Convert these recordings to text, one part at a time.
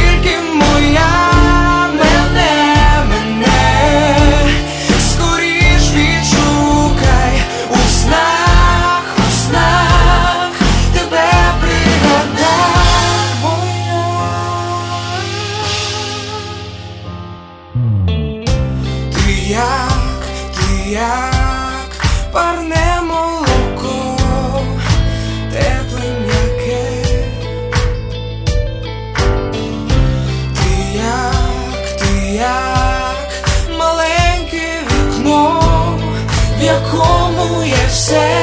тільки моя. Мене скоріш відшукай у снах, тебе пригадав моя. Ти як парне молоко, тепле, м'яке. Ти як маленьке вікно, в якому є все.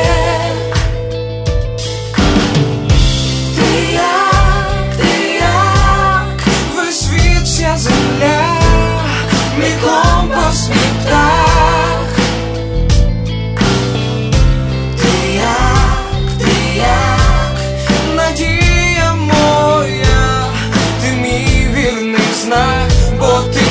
Ти як весь світ, вся земля, мій компас, мій птах. Ти як надія моя, ти мій вірний знак, бо ти